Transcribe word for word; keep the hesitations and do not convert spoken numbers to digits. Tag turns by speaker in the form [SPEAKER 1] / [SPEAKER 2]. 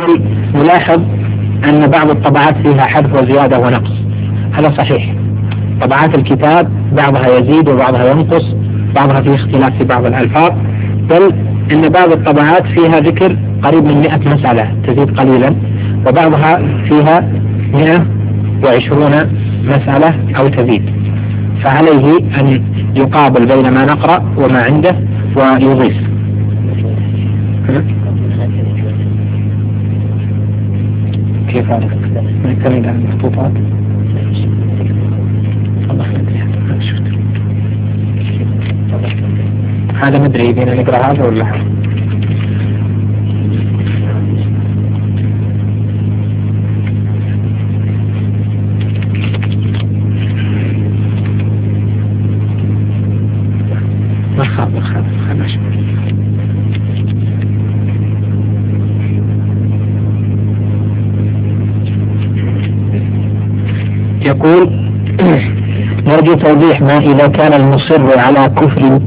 [SPEAKER 1] يقول نلاحظ أن بعض الطبعات فيها حذف وزيادة ونقص، هذا صحيح. طبعات الكتاب بعضها يزيد وبعضها ينقص، بعضها فيه اختلاف في بعض الألفاظ، بل إن بعض الطبعات فيها ذكر قريب من مئة مسألة تزيد قليلا، وبعضها فيها مئة وعشرون مسألة أو تزيد، فعليه أن يقابل بين ما نقرأ وما عنده ويضيف. كيف هذا؟ نكمل عن المخطوطات. هذا مدري بين نقرأ هذا ولا هذا. ما خاب ما خاب خلاص. يقول نرجو توضيح ما إذا كان المصر على كفر